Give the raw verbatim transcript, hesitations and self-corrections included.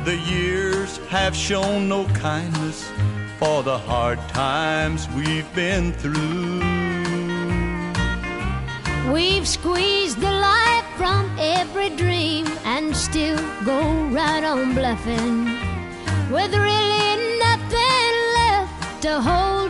The years have shown no kindness for the hard times we've been through. We've squeezed the life from every dream and still go right on bluffing, with really nothing left to hold